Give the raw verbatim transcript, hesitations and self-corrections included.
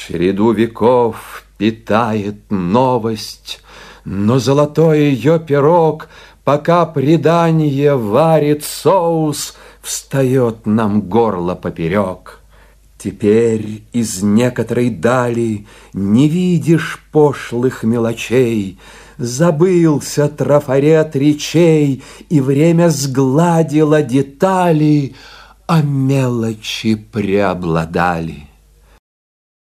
Череду веков питает новость, но золотой ее пирог, пока предание варит соус, встает нам горло поперек. Теперь из некоторой дали не видишь пошлых мелочей, забылся трафарет речей, и время сгладило детали, а мелочи преобладали.